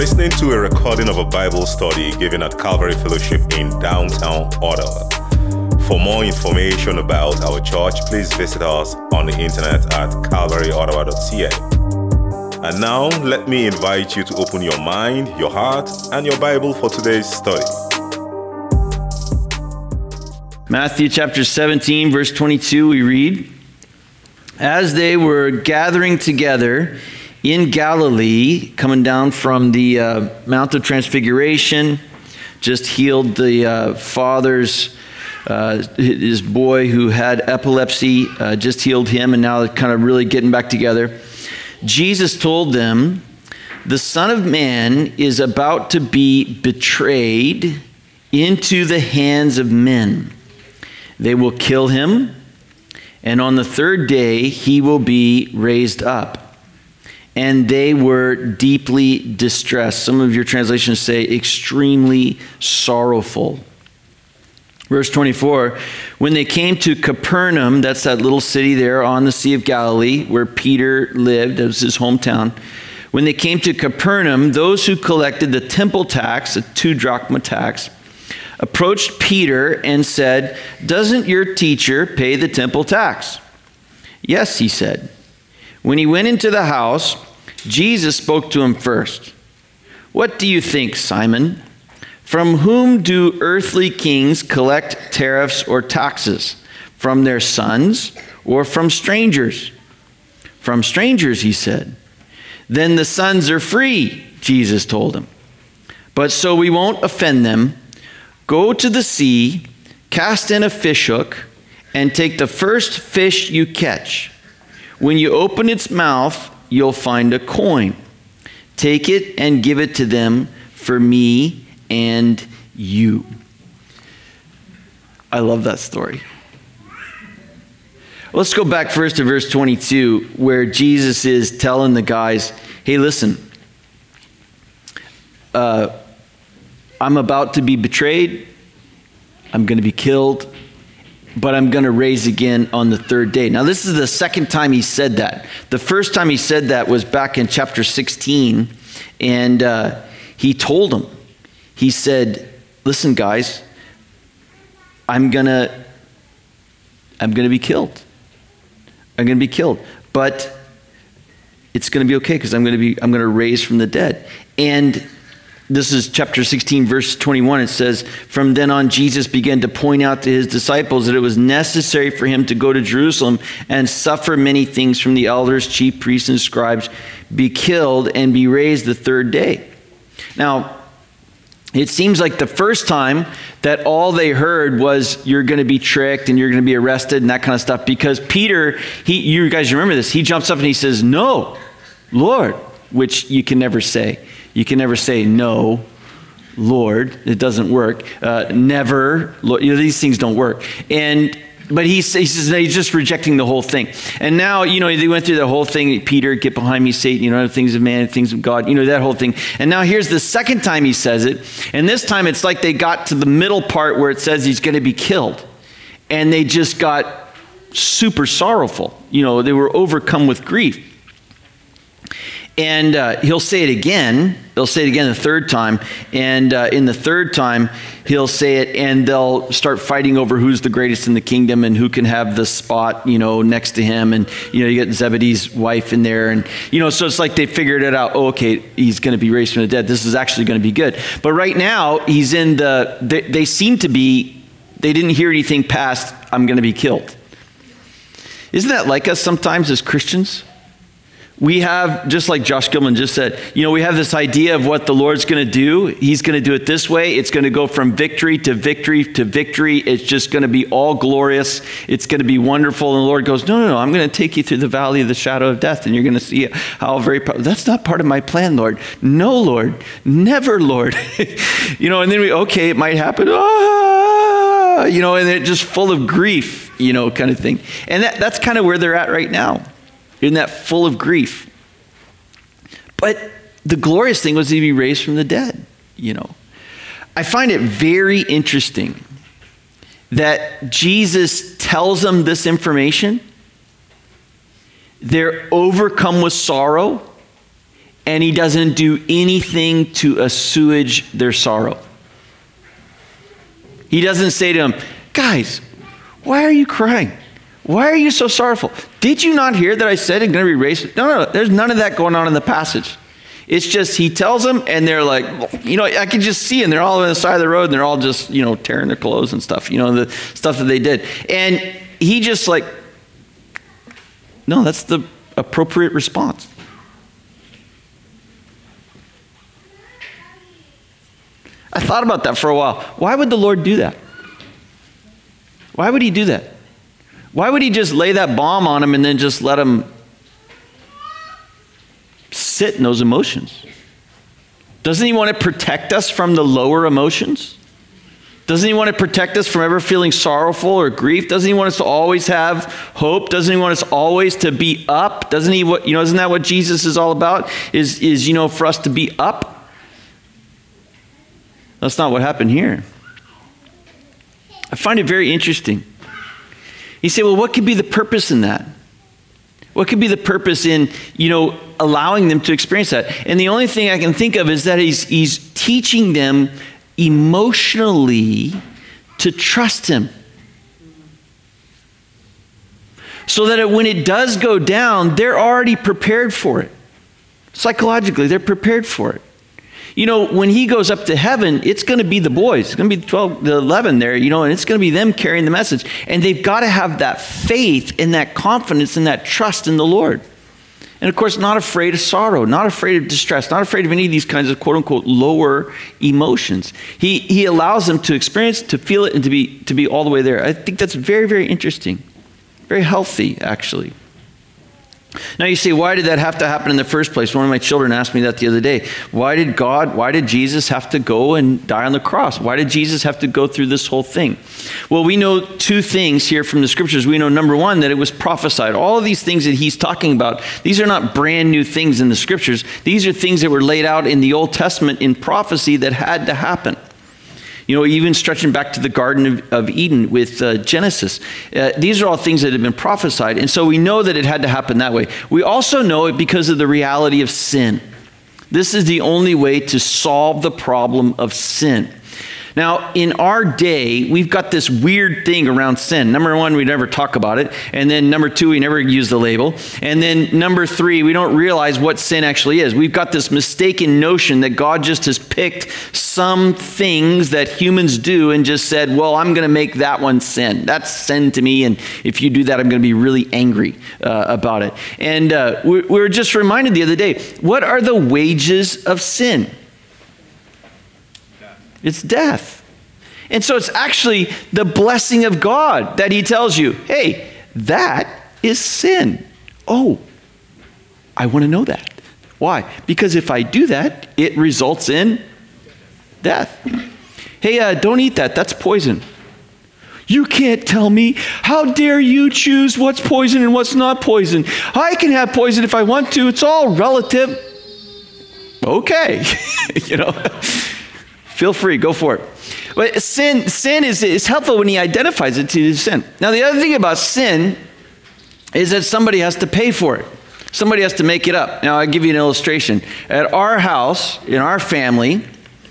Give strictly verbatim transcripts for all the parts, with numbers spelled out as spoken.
listening to a recording of a Bible study given at Calvary Fellowship in downtown Ottawa. For more information about our church, please visit us on the internet at calvary ottawa dot c a. And now, let me invite you to open your mind, your heart, and your Bible for today's study. Matthew chapter seventeen, verse twenty-two, we read, "As they were gathering together in Galilee, coming down from the uh, Mount of Transfiguration, just healed the uh, father's, uh, his boy who had epilepsy, uh, just healed him, and now they're kind of really getting back together. Jesus told them, 'The Son of Man is about to be betrayed into the hands of men. They will kill him, and on the third day he will be raised up.' And they were deeply distressed." Some of your translations say extremely sorrowful. Verse twenty-four, "When they came to Capernaum," that's that little city there on the Sea of Galilee where Peter lived, that was his hometown. "When they came to Capernaum, those who collected the temple tax, a two drachma tax, approached Peter and said, 'Doesn't your teacher pay the temple tax?' 'Yes,' he said. When he went into the house, Jesus spoke to him first. 'What do you think, Simon? From whom do earthly kings collect tariffs or taxes? From their sons or from strangers?' 'From strangers,' he said. 'Then the sons are free,' Jesus told him. 'But so we won't offend them, go to the sea, cast in a fishhook, and take the first fish you catch. When you open its mouth, you'll find a coin. Take it and give it to them for me and you.'" I love that story. Let's go back first to verse twenty-two, where Jesus is telling the guys, hey, listen, uh, I'm about to be betrayed. I'm going to be killed. But I'm going to raise again on the third day. Now, this is the second time he said that. The first time he said that was back in chapter sixteen. And uh, he told them, he said, listen, guys, I'm going to, I'm going to be killed. I'm going to be killed. But it's going to be okay because I'm going to be, I'm going to raise from the dead. And this is chapter sixteen, verse twenty-one. It says, "From then on, Jesus began to point out to his disciples that it was necessary for him to go to Jerusalem and suffer many things from the elders, chief priests, and scribes, be killed, and be raised the third day." Now, it seems like the first time that all they heard was you're going to be tricked and you're going to be arrested and that kind of stuff, because Peter, he, you guys remember this, he jumps up and he says, "No, Lord," which you can never say. You can never say, "No, Lord." It doesn't work. Uh, never. Lord, you know, these things don't work. And but he, he says no, he's just rejecting the whole thing. And now, you know, they went through the whole thing. Peter, "Get behind me, Satan. You know, things of man, things of God." You know, that whole thing. And now here's the second time he says it. And this time it's like they got to the middle part where it says he's going to be killed. And they just got super sorrowful. You know, they were overcome with grief. And uh, he'll say it again. He'll say it again the third time. And uh, in the third time, he'll say it, and they'll start fighting over who's the greatest in the kingdom and who can have the spot, you know, next to him. And, you know, you get Zebedee's wife in there. And, you know, so it's like they figured it out. Oh, okay, he's going to be raised from the dead. This is actually going to be good. But right now, he's in the, they, they seem to be, they didn't hear anything past, "I'm going to be killed." Isn't that like us sometimes as Christians? We have, just like Josh Gilman just said, you know, we have this idea of what the Lord's going to do. He's going to do it this way. It's going to go from victory to victory to victory. It's just going to be all glorious. It's going to be wonderful. And the Lord goes, no, no, no, I'm going to take you through the valley of the shadow of death, and you're going to see how very, that's not part of my plan, Lord. No, Lord. Never, Lord. You know, and then we, okay, it might happen. Ah, you know, and they're just full of grief, you know, kind of thing. And that, that's kind of where they're at right now. In that full of grief. But the glorious thing was to be raised from the dead, you know. I find it very interesting that Jesus tells them this information. They're overcome with sorrow, and he doesn't do anything to assuage their sorrow. He doesn't say to them, guys, why are you crying? Why are you so sorrowful? Did you not hear that I said it's going to be raised? No, no, no, there's none of that going on in the passage. It's just he tells them, and they're like, you know, I can just see them. They're all on the side of the road, and they're all just, you know, tearing their clothes and stuff, you know, the stuff that they did. And he just like, no, that's the appropriate response. I thought about that for a while. Why would the Lord do that? Why would he do that? Why would he just lay that bomb on him and then just let him sit in those emotions? Doesn't he want to protect us from the lower emotions? Doesn't he want to protect us from ever feeling sorrowful or grief? Doesn't he want us to always have hope? Doesn't he want us always to be up? Doesn't he, you know, isn't that what Jesus is all about? Is, is you know, for us to be up? That's not what happened here. I find it very interesting. You say, well, what could be the purpose in that? What could be the purpose in, you know, allowing them to experience that? And the only thing I can think of is that he's, he's teaching them emotionally to trust him. So that it, when it does go down, they're already prepared for it. Psychologically, they're prepared for it. You know, when he goes up to heaven, it's going to be the boys. It's going to be the twelve, the eleven there, you know, and it's going to be them carrying the message. And they've got to have that faith and that confidence and that trust in the Lord. And of course, not afraid of sorrow, not afraid of distress, not afraid of any of these kinds of quote unquote lower emotions. He he allows them to experience, to feel it, and to be to be all the way there. I think that's very, very interesting. Very healthy, actually. Now you say, why did that have to happen in the first place? One of my children asked me that the other day. Why did God, why did Jesus have to go and die on the cross? Why did Jesus have to go through this whole thing? Well, we know two things here from the scriptures. We know, number one, that it was prophesied. All of these things that he's talking about, these are not brand new things in the scriptures. These are things that were laid out in the Old Testament in prophecy that had to happen. You know, even stretching back to the Garden of, of Eden with uh, Genesis. Uh, these are all things that have been prophesied. And so we know that it had to happen that way. We also know it because of the reality of sin. This is the only way to solve the problem of sin. Now, in our day, we've got this weird thing around sin. Number one, we never talk about it. And then number two, we never use the label. And then number three, we don't realize what sin actually is. We've got this mistaken notion that God just has picked some things that humans do and just said, well, I'm going to make that one sin. That's sin to me. And if you do that, I'm going to be really angry uh, about it. And uh, we, we were just reminded the other day, what are the wages of sin? It's death. And so it's actually the blessing of God that he tells you, hey, that is sin. Oh, I want to know that. Why? Because if I do that, it results in death. Hey, uh, don't eat that. That's poison. You can't tell me. How dare you choose what's poison and what's not poison? I can have poison if I want to. It's all relative. Okay. you know. Feel free, go for it. But sin, sin is, is helpful when he identifies it to sin. Now, the other thing about sin is that somebody has to pay for it. Somebody has to make it up. Now, I'll give you an illustration. At our house, in our family,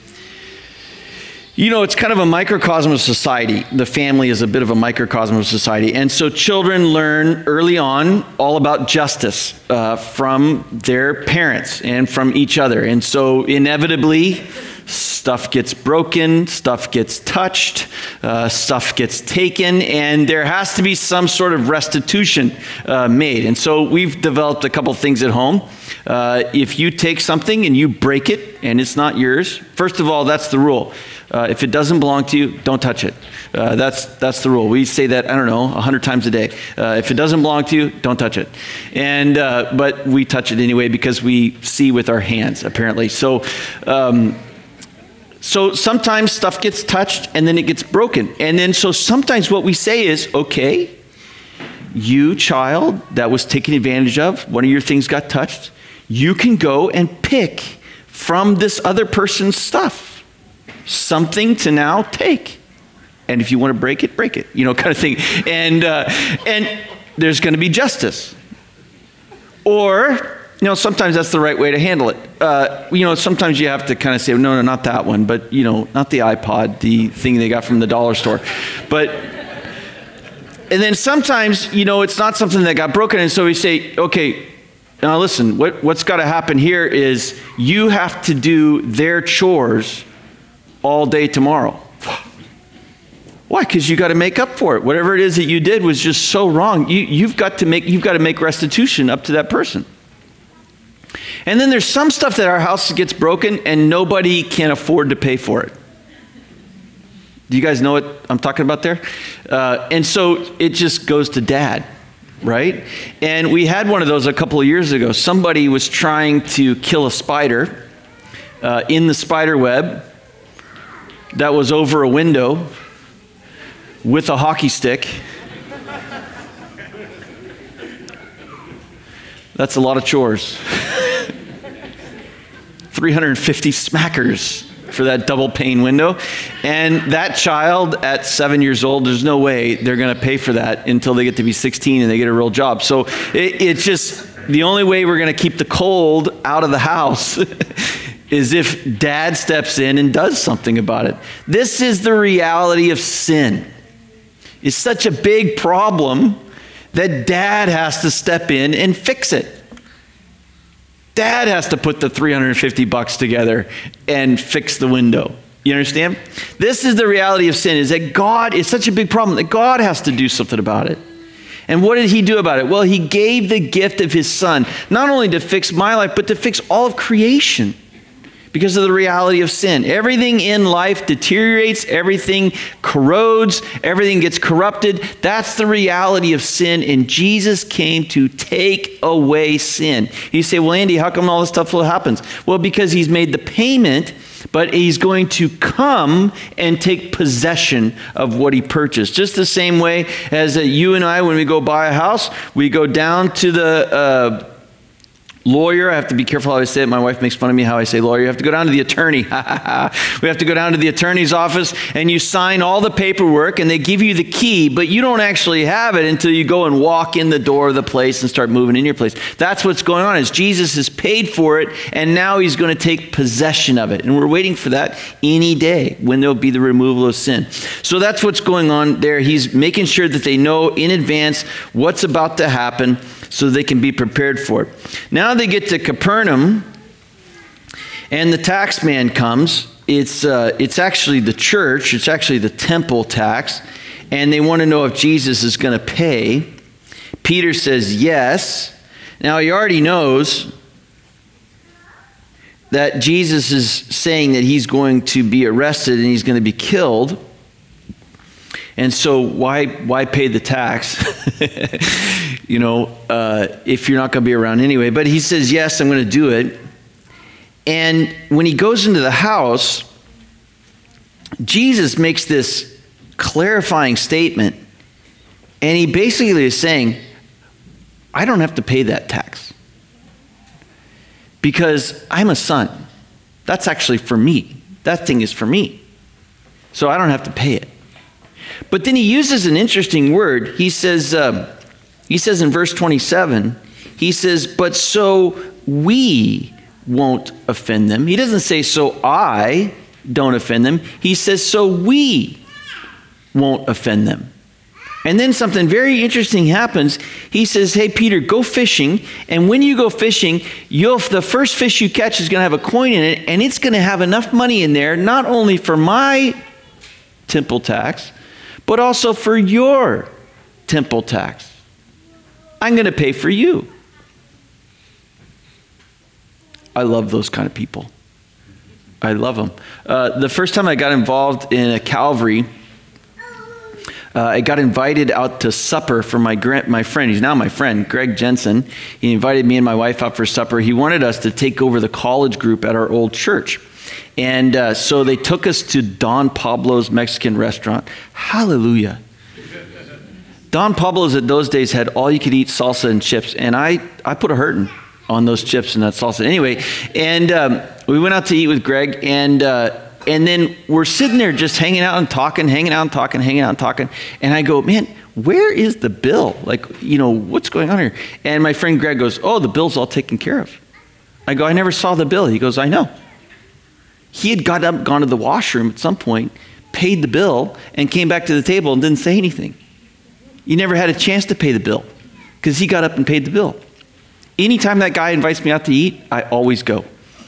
you know, it's kind of a microcosm of society. The family is a bit of a microcosm of society. And so children learn early on all about justice uh, from their parents and from each other. And so inevitably, stuff gets broken, stuff gets touched, uh, stuff gets taken, and there has to be some sort of restitution uh, made. And so we've developed a couple things at home. Uh, if you take something and you break it and it's not yours, first of all, that's the rule. Uh, if it doesn't belong to you, don't touch it. Uh, that's that's the rule. We say that, I don't know, a hundred times a day. Uh, if it doesn't belong to you, don't touch it. And uh, but we touch it anyway because we see with our hands, apparently. So. Um, So sometimes stuff gets touched and then it gets broken. And then so sometimes what we say is, okay, you child that was taken advantage of, one of your things got touched, you can go and pick from this other person's stuff something to now take. And if you want to break it, break it, you know, kind of thing. And, uh, and there's going to be justice. Or you know, sometimes that's the right way to handle it. Uh, you know, sometimes you have to kind of say, no, no, not that one, but, you know, not the iPod, the thing they got from the dollar store. But, and then sometimes, you know, it's not something that got broken, and so we say, okay, now listen, what, what's got to happen here is you have to do their chores all day tomorrow. Why? Because you got to make up for it. Whatever it is that you did was just so wrong. You, you've got to make, you've got to make restitution up to that person. And then there's some stuff that our house gets broken and nobody can afford to pay for it. Do you guys know what I'm talking about there? Uh, and so it just goes to dad, right? And we had one of those a couple of years ago. Somebody was trying to kill a spider uh, in the spider web that was over a window with a hockey stick. That's a lot of chores. three hundred fifty smackers for that double pane window. And that child at seven years old, there's no way they're going to pay for that until they get to be sixteen and they get a real job. So it, it's just the only way we're going to keep the cold out of the house is if dad steps in and does something about it. This is the reality of sin. It's such a big problem that dad has to step in and fix it. Dad has to put the three hundred fifty bucks together and fix the window. You understand? This is the reality of sin, is that God is such a big problem that God has to do something about it. And what did he do about it? Well, he gave the gift of his son, not only to fix my life, but to fix all of creation. Because of the reality of sin. Everything in life deteriorates, everything corrodes, everything gets corrupted. That's the reality of sin, and Jesus came to take away sin. You say, well, Andy, how come all this stuff happens? Well, because he's made the payment, but he's going to come and take possession of what he purchased. Just the same way as uh, you and I, when we go buy a house, we go down to the Uh, lawyer. I have to be careful how I say it. My wife makes fun of me how I say lawyer. You have to go down to the attorney. We have to go down to the attorney's office and you sign all the paperwork and they give you the key, but you don't actually have it until you go and walk in the door of the place and start moving in your place. That's what's going on, is Jesus has paid for it and now he's going to take possession of it. And we're waiting for that any day when there'll be the removal of sin. So that's what's going on there. He's making sure that they know in advance what's about to happen so they can be prepared for it. Now they get to Capernaum, and the tax man comes. It's uh, it's actually the church. It's actually the temple tax, and they want to know if Jesus is going to pay. Peter says yes. Now he already knows that Jesus is saying that he's going to be arrested and he's going to be killed. And so why why pay the tax, you know, uh, if you're not going to be around anyway? But he says, yes, I'm going to do it. And when he goes into the house, Jesus makes this clarifying statement. And he basically is saying, I don't have to pay that tax because I'm a son. That's actually for me. That thing is for me. So I don't have to pay it. But then he uses an interesting word. He says, uh, he says in verse twenty-seven, he says, but so we won't offend them. He doesn't say, so I don't offend them. He says, so we won't offend them. And then something very interesting happens. He says, hey, Peter, go fishing. And when you go fishing, you'll, the first fish you catch is going to have a coin in it, and it's going to have enough money in there, not only for my temple tax, but also for your temple tax. I'm going to pay for you. I love those kind of people. I love them. Uh, the first time I got involved in a Calvary, uh, I got invited out to supper for my gra- my friend. He's now my friend, Greg Jensen. He invited me and my wife out for supper. He wanted us to take over the college group at our old church. And uh, so they took us to Don Pablo's Mexican restaurant. Hallelujah. Don Pablo's at those days had all you could eat salsa and chips. And I, I put a hurting on those chips and that salsa. Anyway, and um, we went out to eat with Greg. And uh, and then we're sitting there just hanging out and talking, hanging out and talking, hanging out and talking. And I go, man, where is the bill? Like, you know, what's going on here? And my friend Greg goes, oh, the bill's all taken care of. I go, I never saw the bill. He goes, I know. He had got up, gone to the washroom at some point, paid the bill, and came back to the table and didn't say anything. You never had a chance to pay the bill because he got up and paid the bill. Anytime that guy invites me out to eat, I always go.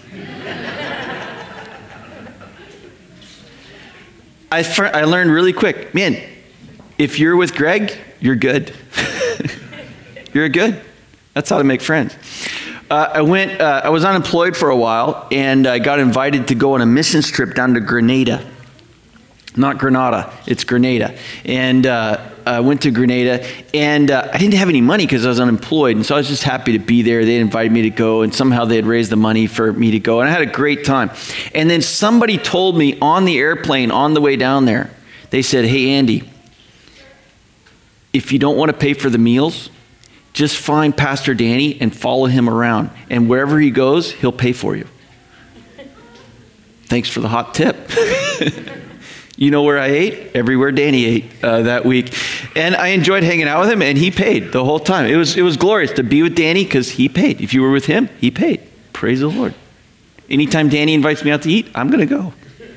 I, fr- I learned really quick, man, if you're with Greg, you're good. You're good. That's how to make friends. Uh, I went, uh, I was unemployed for a while, and I got invited to go on a missions trip down to Grenada. Not Grenada, it's Grenada. And uh, I went to Grenada, and uh, I didn't have any money because I was unemployed, and so I was just happy to be there. They invited me to go, and somehow they had raised the money for me to go, and I had a great time. And then somebody told me on the airplane on the way down there, they said, hey, Andy, if you don't want to pay for the meals, just find Pastor Danny and follow him around, and wherever he goes, he'll pay for you. Thanks for the hot tip. You know where I ate? Everywhere Danny ate uh, that week. And I enjoyed hanging out with him, and he paid the whole time. It was it was glorious to be with Danny because he paid. If you were with him, he paid. Praise the Lord. Anytime Danny invites me out to eat, I'm going to go.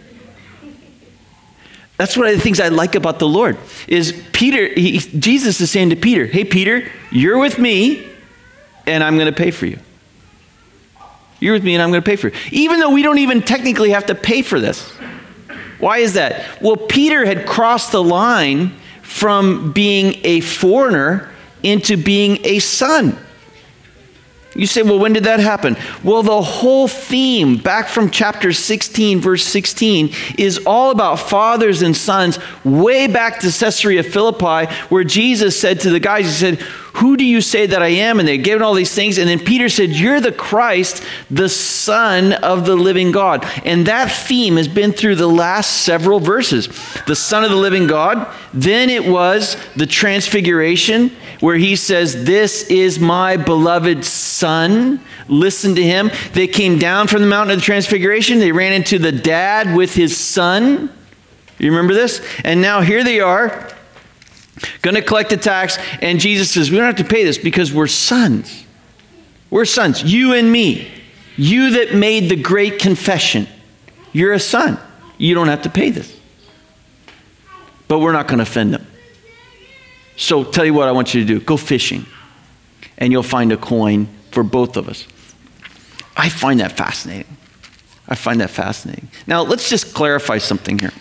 That's one of the things I like about the Lord is Peter, he, Jesus is saying to Peter, hey, Peter, you're with me, and I'm going to pay for you. You're with me, and I'm going to pay for you. Even though we don't even technically have to pay for this. Why is that? Well, Peter had crossed the line from being a foreigner into being a son. You say, well, when did that happen? Well, the whole theme back from chapter sixteen, verse sixteen, is all about fathers and sons way back to Caesarea Philippi, where Jesus said to the guys, he said, who do you say that I am? And they gave him all these things. And then Peter said, you're the Christ, the Son of the living God. And that theme has been through the last several verses. The Son of the living God. Then it was the transfiguration, where he says, this is my beloved Son. Listen to him. They came down from the mountain of the transfiguration. They ran into the dad with his son. You remember this? And now here they are, going to collect the tax, and Jesus says, we don't have to pay this because we're sons. We're sons, you and me. You that made the great confession. You're a son. You don't have to pay this. But we're not going to offend them. So tell you what I want you to do. Go fishing, and you'll find a coin for both of us. I find that fascinating. I find that fascinating. Now, let's just clarify something here.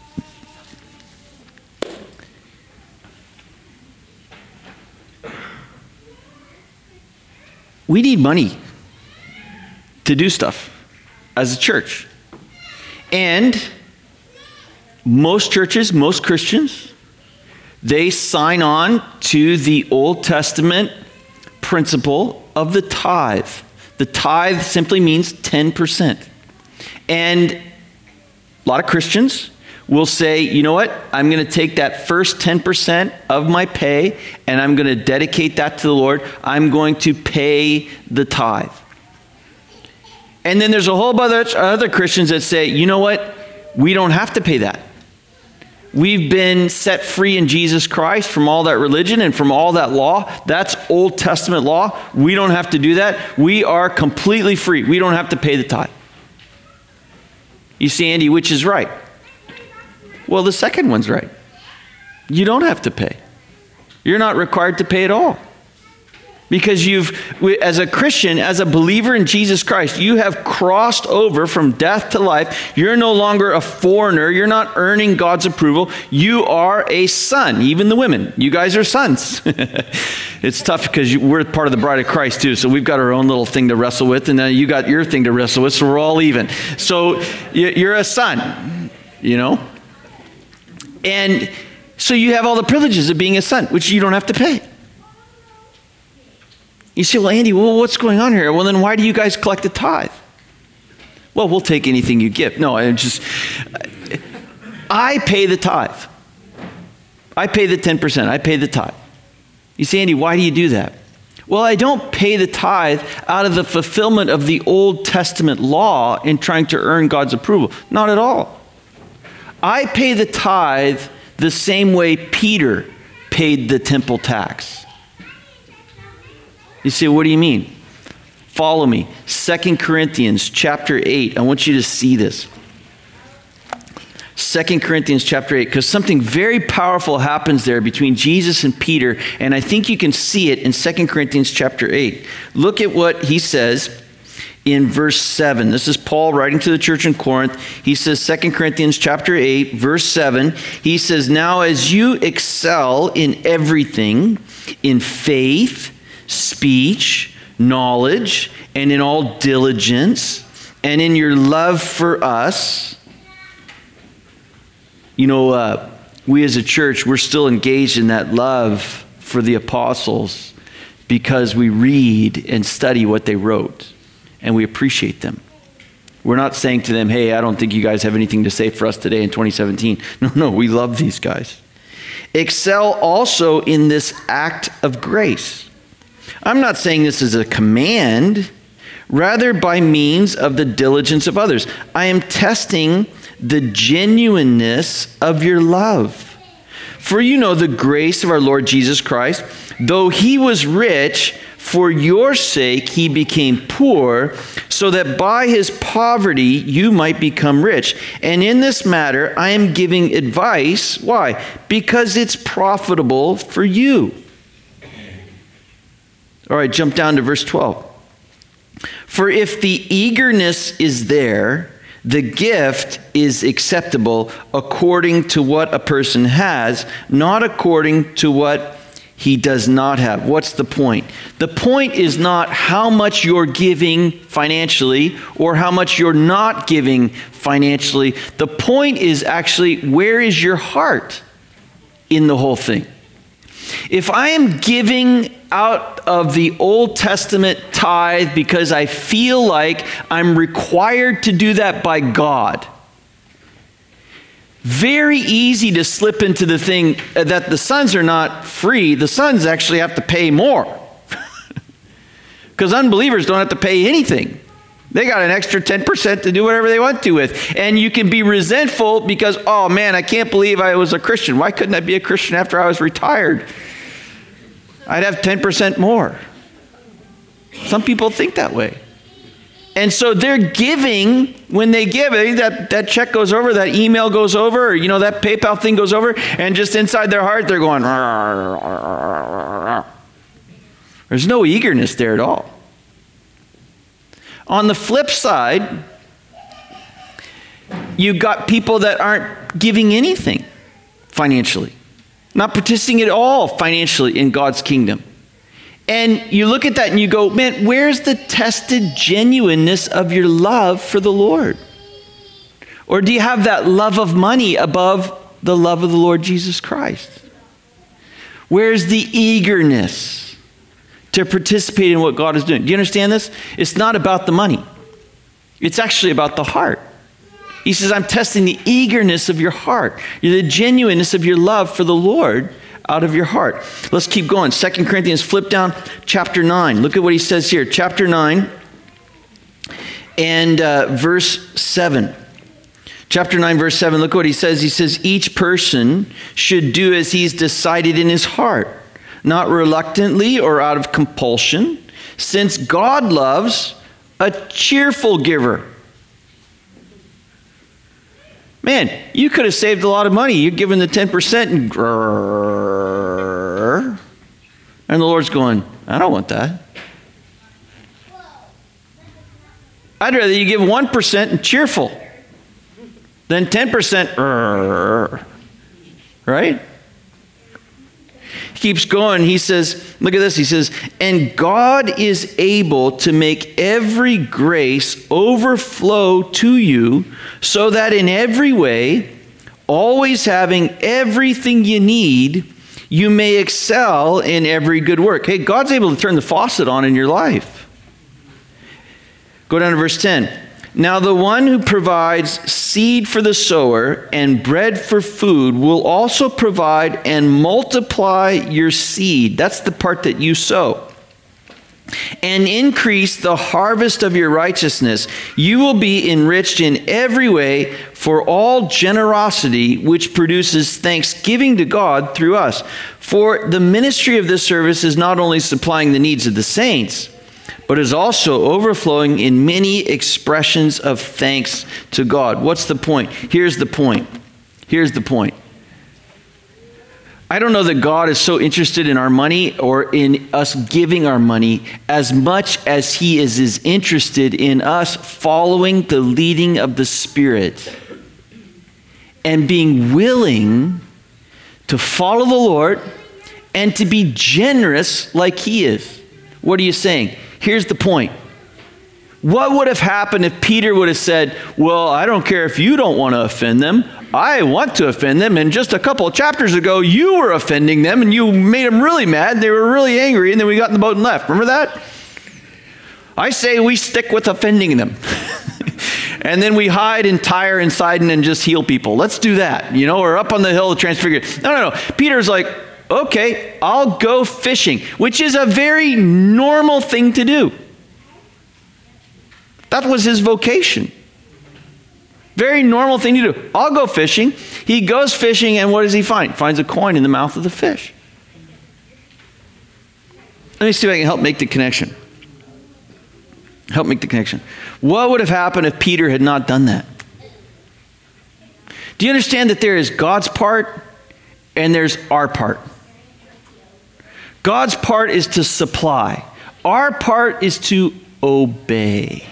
We need money to do stuff as a church. And most churches, most Christians, they sign on to the Old Testament principle of the tithe. The tithe simply means ten percent. And a lot of Christians will say, you know what? I'm going to take that first ten percent of my pay and I'm going to dedicate that to the Lord. I'm going to pay the tithe. And then there's a whole bunch of other Christians that say, you know what? We don't have to pay that. We've been set free in Jesus Christ from all that religion and from all that law. That's Old Testament law. We don't have to do that. We are completely free. We don't have to pay the tithe. You see, Andy, which is right? Well, the second one's right. You don't have to pay. You're not required to pay at all. Because you've, as a Christian, as a believer in Jesus Christ, you have crossed over from death to life. You're no longer a foreigner. You're not earning God's approval. You are a son. Even the women, you guys are sons. It's tough because you, we're part of the bride of Christ too. So we've got our own little thing to wrestle with, and then you got your thing to wrestle with. So we're all even. So you're a son, you know. And so you have all the privileges of being a son, which you don't have to pay. You say, well, Andy, well, what's going on here? Well, then why do you guys collect a tithe? Well, we'll take anything you give. No, I just, I pay the tithe. I pay the ten percent. I pay the tithe. You say, Andy, why do you do that? Well, I don't pay the tithe out of the fulfillment of the Old Testament law in trying to earn God's approval. Not at all. I pay the tithe the same way Peter paid paid the temple tax. You say, what do you mean? Follow me. Second Corinthians chapter eight. I want you to see this. Second Corinthians chapter eight, because something very powerful happens there between Jesus and Peter, and I think you can see it in Second Corinthians chapter eight. Look at what he says in verse seven. This is Paul writing to the church in Corinth. He says, Second Corinthians chapter eight, verse seven, he says, now as you excel in everything, in faith, speech, knowledge, and in all diligence, and in your love for us. You know, uh, we as a church, we're still engaged in that love for the apostles because we read and study what they wrote, and we appreciate them. We're not saying to them, hey, I don't think you guys have anything to say for us today in twenty seventeen. No, no, we love these guys. Excel also in this act of grace. I'm not saying this is a command, rather by means of the diligence of others. I am testing the genuineness of your love. For you know the grace of our Lord Jesus Christ, though he was rich, for your sake he became poor, so that by his poverty you might become rich. And in this matter I am giving advice. Why? Because it's profitable for you. All right, jump down to verse twelve. For if the eagerness is there, the gift is acceptable according to what a person has, not according to what he does not have. What's the point? The point is not how much you're giving financially or how much you're not giving financially. The point is actually, where is your heart in the whole thing? If I am giving out of the Old Testament tithe because I feel like I'm required to do that by God, very easy to slip into the thing that the sons are not free. The sons actually have to pay more. Because unbelievers don't have to pay anything. They got an extra ten percent to do whatever they want to with. And you can be resentful because, oh man, I can't believe I was a Christian. Why couldn't I be a Christian after I was retired? I'd have ten percent more. Some people think that way. And so they're giving, when they give it, that, that check goes over, that email goes over, or, you know, that PayPal thing goes over, and just inside their heart, they're going, rawr, rawr, rawr, rawr. There's no eagerness there at all. On the flip side, you've got people that aren't giving anything financially, not participating at all financially in God's kingdom. And you look at that and you go, man, where's the tested genuineness of your love for the Lord? Or do you have that love of money above the love of the Lord Jesus Christ? Where's the eagerness to participate in what God is doing? Do you understand this? It's not about the money. It's actually about the heart. He says, I'm testing the eagerness of your heart, the genuineness of your love for the Lord out of your heart. Let's keep going. Second Corinthians, flip down chapter nine. Look at what he says here. Chapter nine and uh, verse seven. Chapter nine, verse seven, look what he says. He says, each person should do as he's decided in his heart, not reluctantly or out of compulsion, since God loves a cheerful giver. Man, you could have saved a lot of money. You're giving the ten percent and grrr. And the Lord's going, I don't want that. I'd rather you give one percent and cheerful than ten percent grrr. Right? He keeps going. He says, look at this. He says, and God is able to make every grace overflow to you so that in every way, always having everything you need, you may excel in every good work. Hey, God's able to turn the faucet on in your life. Go down to verse ten. Now the one who provides seed for the sower and bread for food will also provide and multiply your seed. That's the part that you sow. and increase the harvest of your righteousness. You will be enriched in every way for all generosity, which produces thanksgiving to God through us. For the ministry of this service is not only supplying the needs of the saints, but is also overflowing in many expressions of thanks to God. What's the point? Here's the point. Here's the point. I don't know that God is so interested in our money or in us giving our money as much as he is, is interested in us following the leading of the Spirit and being willing to follow the Lord and to be generous like he is. What are you saying? Here's the point. What would have happened if Peter would have said, well, I don't care if you don't want to offend them. I want to offend them. And just a couple of chapters ago, you were offending them and you made them really mad. They were really angry. And then we got in the boat and left. Remember that? I say we stick with offending them. And then we hide in Tyre and Sidon and just heal people. Let's do that. You know, or up on the hill of Transfiguration. No, no, no. Peter's like, okay, I'll go fishing, which is a very normal thing to do. That was his vocation. Very normal thing to do. I'll go fishing. He goes fishing, and what does he find? Finds a coin in the mouth of the fish. Let me see if I can help make the connection. Help make the connection. What would have happened if Peter had not done that? Do you understand that there is God's part and there's our part? God's part is to supply. Our part is to obey.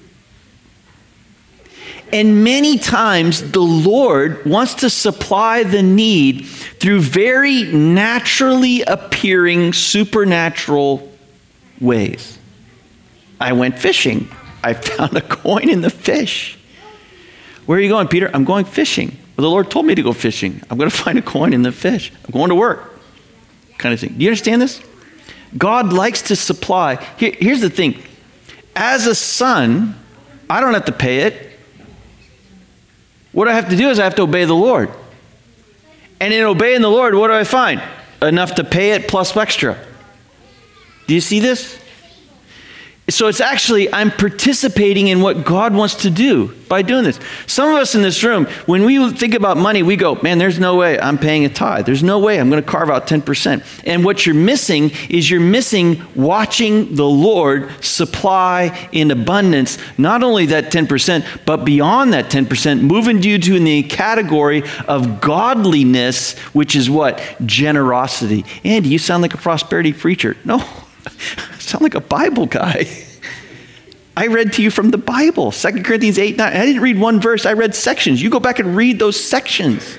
And many times the Lord wants to supply the need through very naturally appearing supernatural ways. I went fishing. I found a coin in the fish. Where are you going, Peter? I'm going fishing. Well, the Lord told me to go fishing. I'm going to find a coin in the fish. I'm going to work. Kind of thing. Do you understand this? God likes to supply. Here, here's the thing. As a son, I don't have to pay it. What I have to do is I have to obey the Lord. And in obeying the Lord, what do I find? Enough to pay it plus extra. Do you see this? So it's actually, I'm participating in what God wants to do by doing this. Some of us in this room, when we think about money, we go, man, there's no way I'm paying a tithe. There's no way I'm going to carve out ten percent. And what you're missing is you're missing watching the Lord supply in abundance, not only that ten percent, but beyond that ten percent, moving you to in the category of godliness, which is what? Generosity. Andy, you sound like a prosperity preacher. No. Sound like a Bible guy. I read to you from the Bible, Second Corinthians eight, nine. I didn't read one verse, I read sections. You go back and read those sections.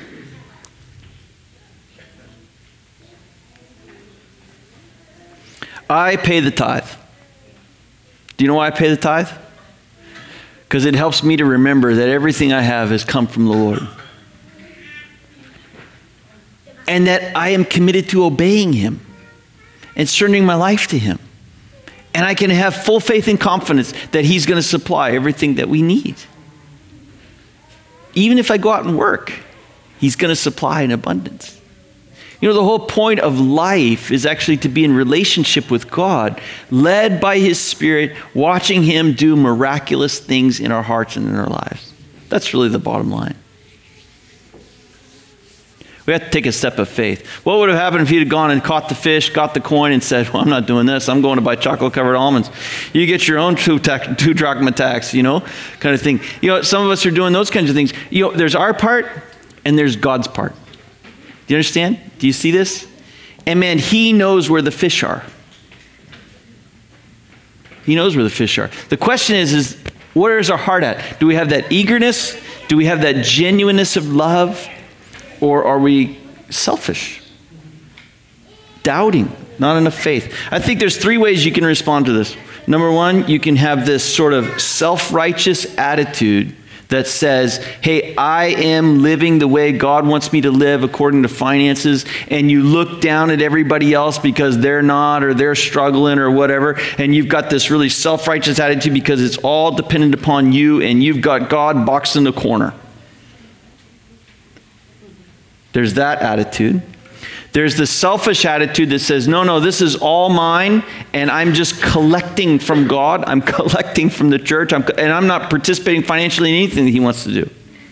I pay the tithe. Do you know why I pay the tithe? Because it helps me to remember that everything I have has come from the Lord. And that I am committed to obeying him and surrendering my life to him. And I can have full faith and confidence that he's going to supply everything that we need. Even if I go out and work, he's going to supply in abundance. You know, the whole point of life is actually to be in relationship with God, led by his Spirit, watching him do miraculous things in our hearts and in our lives. That's really the bottom line. We have to take a step of faith. What would have happened if he'd have gone and caught the fish, got the coin, and said, well, I'm not doing this. I'm going to buy chocolate-covered almonds. You get your own two, ta- two drachma tax, you know, kind of thing. You know, some of us are doing those kinds of things. You know, there's our part and there's God's part. Do you understand? Do you see this? And man, he knows where the fish are. He knows where the fish are. The question is, is where is our heart at? Do we have that eagerness? Do we have that genuineness of love? Or are we selfish? Doubting, not enough faith. I think there's three ways you can respond to this. Number one, you can have this sort of self-righteous attitude that says, hey, I am living the way God wants me to live according to finances, and you look down at everybody else because they're not, or they're struggling or whatever, and you've got this really self-righteous attitude because it's all dependent upon you, and you've got God boxed in the corner. There's that attitude. There's the selfish attitude that says, no, no, this is all mine, and I'm just collecting from God. I'm collecting from the church, I'm, and I'm not participating financially in anything that he wants to do.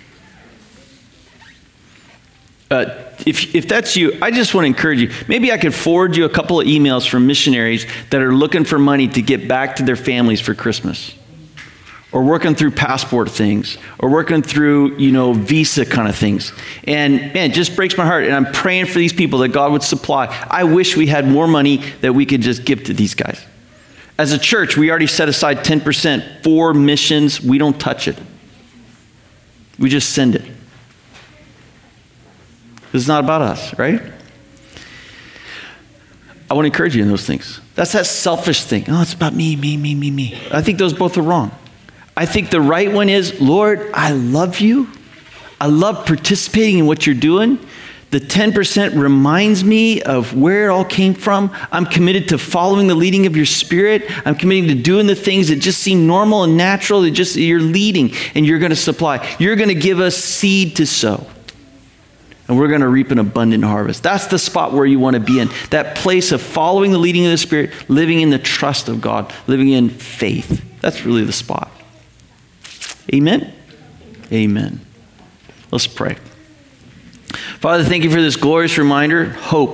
Uh, if, if that's you, I just want to encourage you. Maybe I could forward you a couple of emails from missionaries that are looking for money to get back to their families for Christmas, or working through passport things, or working through, you know, visa kind of things. And man, it just breaks my heart. And I'm praying for these people that God would supply. I wish we had more money that we could just give to these guys. As a church, we already set aside ten percent for missions. We don't touch it. We just send it. This is not about us, right? I want to encourage you in those things. That's that selfish thing. Oh, it's about me, me, me, me, me. I think those both are wrong. I think the right one is, Lord, I love you. I love participating in what you're doing. The ten percent reminds me of where it all came from. I'm committed to following the leading of your Spirit. I'm committed to doing the things that just seem normal and natural. That just you're leading and you're going to supply. You're going to give us seed to sow. And we're going to reap an abundant harvest. That's the spot where you want to be in. That place of following the leading of the Spirit, living in the trust of God, living in faith. That's really the spot. Amen? Amen. Let's pray. Father, thank you for this glorious reminder. Hope.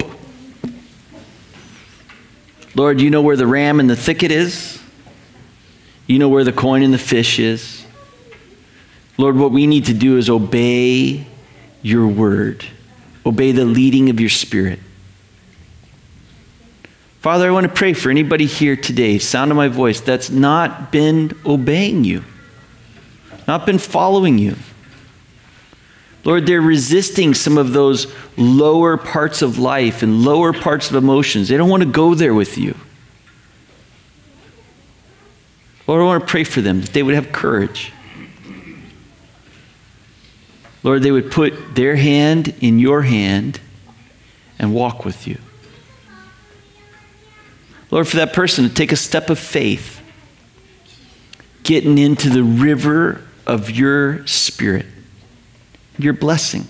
Lord, you know where the ram in the thicket is. You know where the coin in the fish is. Lord, what we need to do is obey your word. Obey the leading of your Spirit. Father, I want to pray for anybody here today, sound of my voice, that's not been obeying you, not been following you. Lord, they're resisting some of those lower parts of life and lower parts of emotions. They don't want to go there with you. Lord, I want to pray for them, that they would have courage. Lord, they would put their hand in your hand and walk with you. Lord, for that person to take a step of faith, getting into the river of your Spirit, your blessing.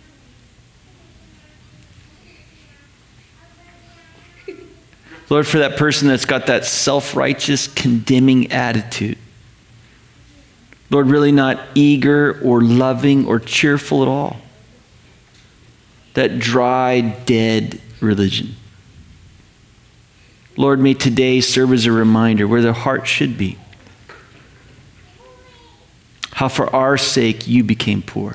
Lord, for that person that's got that self-righteous, condemning attitude. Lord, really not eager or loving or cheerful at all. That dry, dead religion. Lord, may today serve as a reminder where their heart should be. How for our sake you became poor.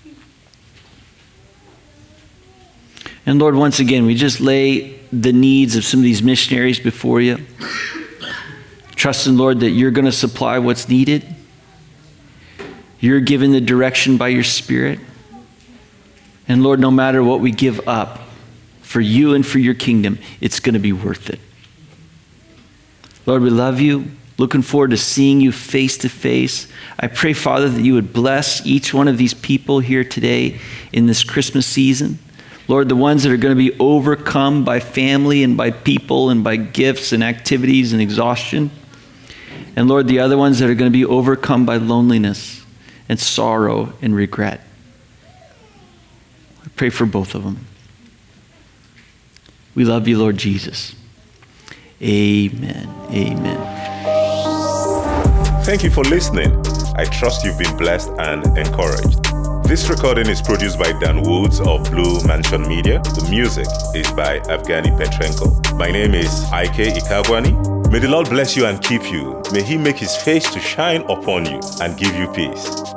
And Lord, once again, we just lay the needs of some of these missionaries before you. Trusting, Lord, that you're going to supply what's needed. You're given the direction by your Spirit. And Lord, no matter what we give up for you and for your kingdom, it's going to be worth it. Lord, we love you. Looking forward to seeing you face to face. I pray, Father, that you would bless each one of these people here today in this Christmas season. Lord, the ones that are going to be overcome by family and by people and by gifts and activities and exhaustion. And Lord, the other ones that are going to be overcome by loneliness and sorrow and regret. I pray for both of them. We love you, Lord Jesus. Amen. Amen. Thank you for listening. I trust you've been blessed and encouraged. This recording is produced by Dan Woods of Blue Mansion Media. The music is by Evgeny Petrenko. My name is Ike Ikagwani. May the Lord bless you and keep you. May he make his face to shine upon you and give you peace.